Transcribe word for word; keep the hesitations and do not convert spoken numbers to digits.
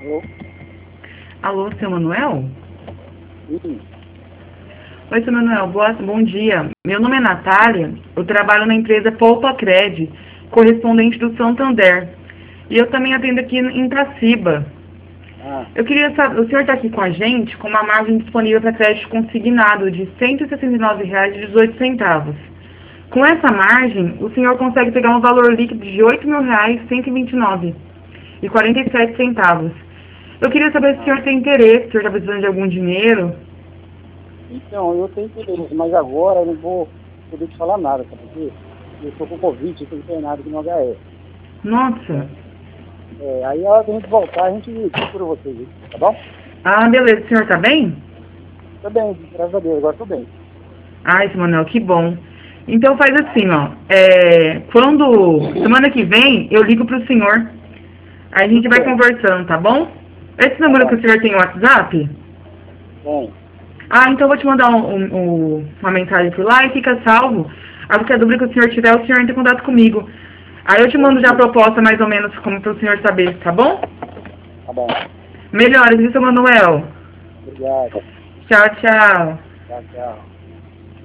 Alô? Alô, seu Manuel? Sim. Oi, seu Manuel, boa, bom dia. Meu nome é Natália, eu trabalho na empresa Poupa Cred, correspondente do Santander. E eu também atendo aqui em Itaciba. Ah, Eu queria saber, o senhor está aqui com a gente com uma margem disponível para crédito consignado de cento e sessenta e nove reais e dezoito centavos. Com essa margem, o senhor consegue pegar um valor líquido de oito mil reais cento e vinte e nove reais e quarenta e sete centavos. Eu queria saber se o ah. senhor tem interesse, se o senhor está precisando de algum dinheiro. Então, eu tenho interesse, mas agora eu não vou poder te falar nada, sabe por quê? Eu estou com Covid, eu estou internado aqui no H S. Nossa. Né? É, aí a hora que a gente voltar, a gente procura vocês, aí, tá bom? Ah, beleza. O senhor tá bem? Tô bem, graças a Deus, agora tô bem. Ai, seu Manuel, que bom. Então faz assim, ó. É, quando... Semana que vem, eu ligo pro senhor. Aí a gente Tudo vai bem, conversando, tá bom? Esse tá número que bom. o senhor tem o WhatsApp? Bem, Ah, então eu vou te mandar um, um- um- uma mensagem por lá e fica salvo. Aí qualquer dúvida que o senhor tiver, o senhor entra em contato comigo. Aí eu te mando já a perfeito, proposta mais ou menos como para o senhor saber, tá bom? tá bom. Melhoras, viu, seu Manuel? Obrigado. Tchau, tchau. Tchau, tchau.